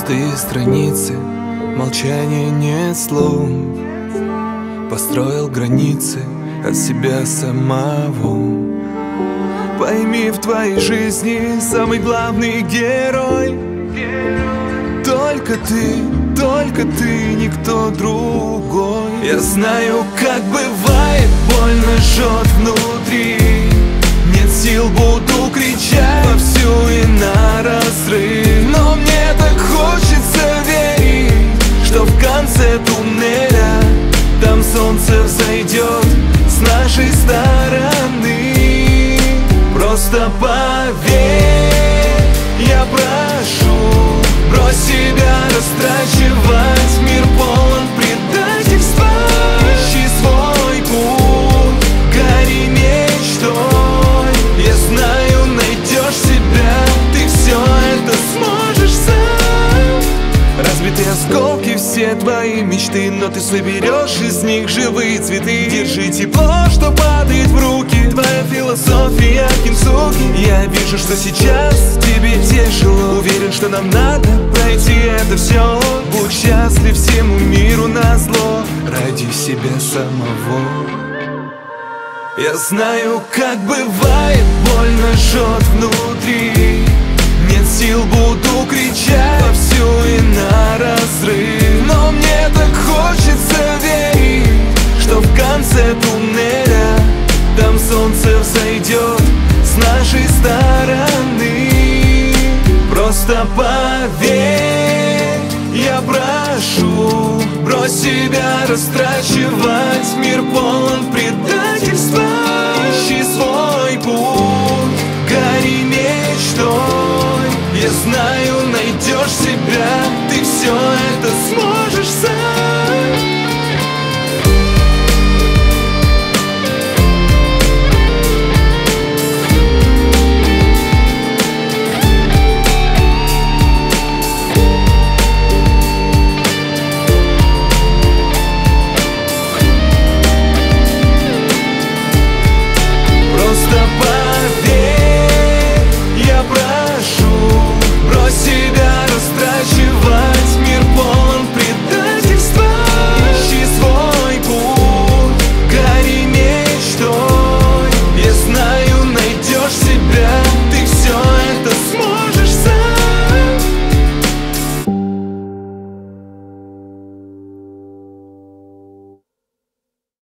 Пустые страницы, молчание нет слов. Построил границы от себя самого. Пойми, в твоей жизни самый главный герой. Только ты, никто другой. Я знаю, как бывает, больно жжет внутри. Нет сил, буду кричать вовсю и наразрыв. Но мне так хочется верить, что в конце туннеля там солнце взойдет с нашей стороны. Просто поверь, я прошу, брось себя растрачивать. Мир полон предательства. Ищи свой путь, гори мечтой. Я знаю, найдешь себя, ты все это сможешь сам. Разбитые осколки все твои мечты, но ты соберешь из них живые цветы. Держи тепло, что падает в руки, твоя философия кинцуги. Я вижу, что сейчас тебе тяжело. Уверен, что нам надо пройти это все. Будь счастлив всему миру назло, ради себя самого. Я знаю, как бывает, больно жжет внутри. Нет сил, буду кричать вовсю и наразрыв. Но мне так хочется верить, что в конце туннеля там солнце взойдет с нашей стороны. Просто поверь, я прошу, брось себя растрачивать. Мир полон предательства. Ищи свой